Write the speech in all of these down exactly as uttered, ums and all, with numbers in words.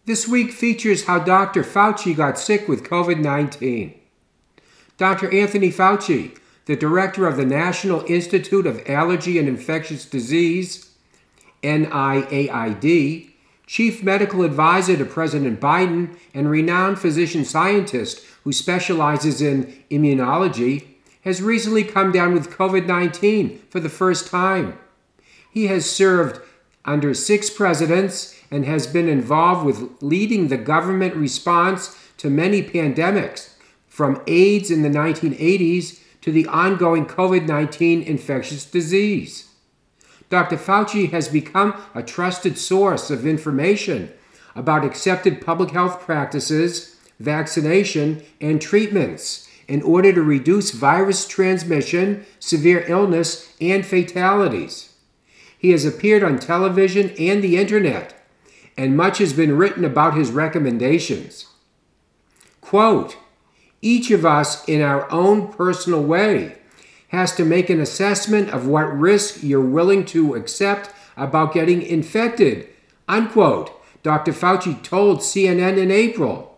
This week features how Doctor Fauci got sick with covid nineteen. Doctor Anthony Fauci, the director of the National Institute of Allergy and Infectious Disease, N I A I D, chief medical advisor to President Biden, and renowned physician scientist who specializes in immunology, has recently come down with covid nineteen for the first time. He has served under six presidents and has been involved with leading the government response to many pandemics, from AIDS in the nineteen eighties to the ongoing covid nineteen infectious disease. Doctor Fauci has become a trusted source of information about accepted public health practices, vaccination, and treatments in order to reduce virus transmission, severe illness, and fatalities. He has appeared on television and the internet, and much has been written about his recommendations. Quote, "Each of us in our own personal way has to make an assessment of what risk you're willing to accept about getting infected," unquote, Doctor Fauci told C N N in April.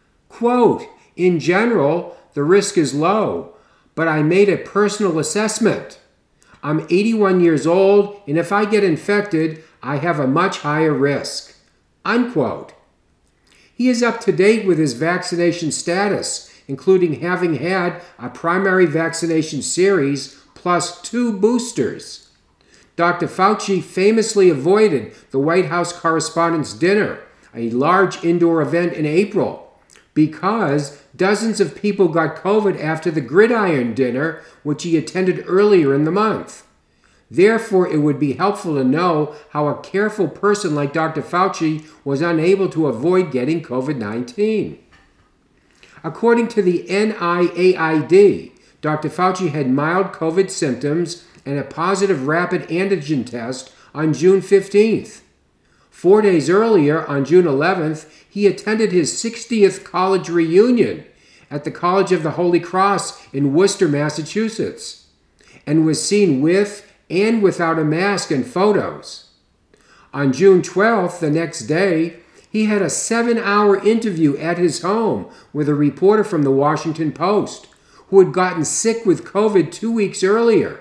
Quote, "In general, the risk is low, but I made a personal assessment. I'm eighty-one years old, and if I get infected, I have a much higher risk," unquote. He is up to date with his vaccination status, including having had a primary vaccination series plus two boosters. Doctor Fauci famously avoided the White House Correspondents' Dinner, a large indoor event in April, because dozens of people got COVID after the Gridiron Dinner, which he attended earlier in the month. Therefore, it would be helpful to know how a careful person like Doctor Fauci was unable to avoid getting covid nineteen. According to the N I A I D, Doctor Fauci had mild COVID symptoms and a positive rapid antigen test on June fifteenth. Four days earlier, on June eleventh, he attended his sixtieth college reunion at the College of the Holy Cross in Worcester, Massachusetts, and was seen with and without a mask in photos. On June twelfth, the next day, he had a seven-hour interview at his home with a reporter from the Washington Post who had gotten sick with COVID two weeks earlier.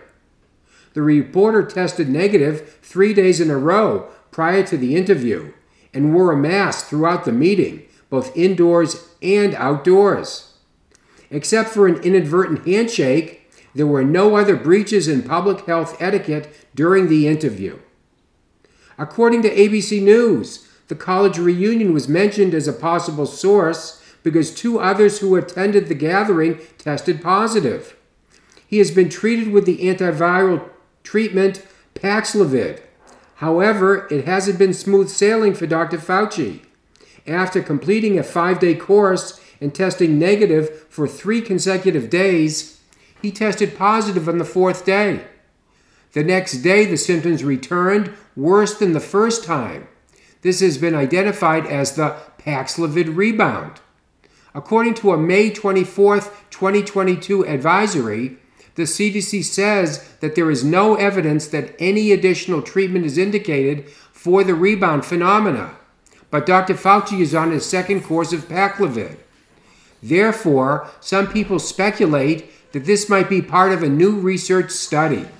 The reporter tested negative three days in a row prior to the interview and wore a mask throughout the meeting, both indoors and outdoors. Except for an inadvertent handshake, there were no other breaches in public health etiquette during the interview. According to A B C News, the college reunion was mentioned as a possible source because two others who attended the gathering tested positive. He has been treated with the antiviral treatment Paxlovid. However, it hasn't been smooth sailing for Doctor Fauci. After completing a five-day course and testing negative for three consecutive days, he tested positive on the fourth day. The next day, the symptoms returned, worse than the first time. This has been identified as the Paxlovid rebound. According to a May twenty-fourth, twenty twenty-two advisory, the C D C says that there is no evidence that any additional treatment is indicated for the rebound phenomena, but Doctor Fauci is on his second course of Paxlovid. Therefore, some people speculate that this might be part of a new research study.